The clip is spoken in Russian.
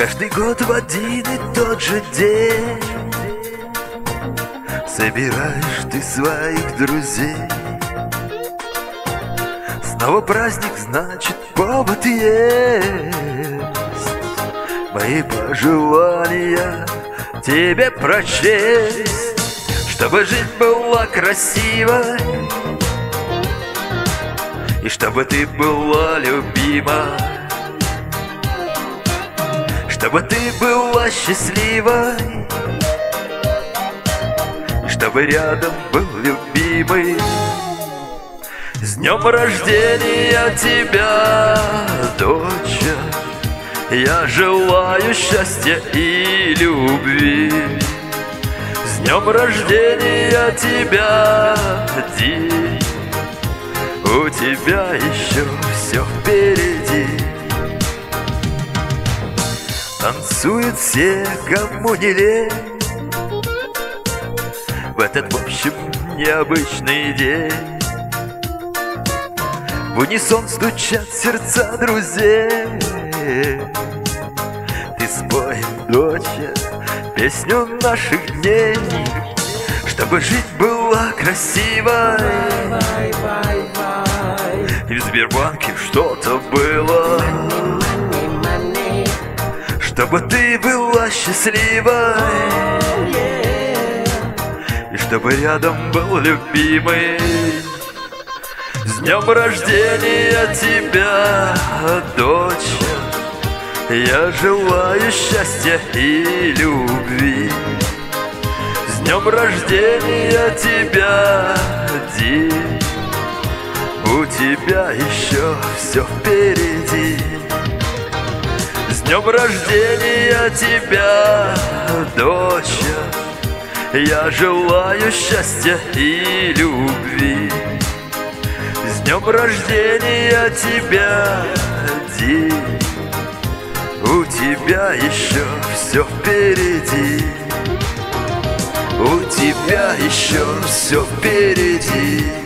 Каждый год в один и тот же день собираешь ты своих друзей. Снова праздник, значит, повод есть. Мои пожелания тебе прочесть, чтобы жизнь была красивой и чтобы ты была любима, чтобы ты была счастливой и чтобы рядом был любимый. С днем рождения тебя, доча, я желаю счастья и любви. С днем рождения тебя, Ди, у тебя еще все впереди. Танцуют все, кому не лень, в этот, в общем, необычный день. В унисон стучат сердца друзей. Ты спой, доча, песню наших дней, чтобы жизнь была красивой и в Сбербанке что-то было, чтобы ты была счастливой и чтобы рядом был любимый. С днем рождения тебя, доча, я желаю счастья и любви. С днем рождения тебя, Ди, у тебя еще все впереди. С днем рождения тебя, доча, я желаю счастья и любви. С днем рождения тебя, Ди, у тебя еще все впереди. У тебя еще все впереди.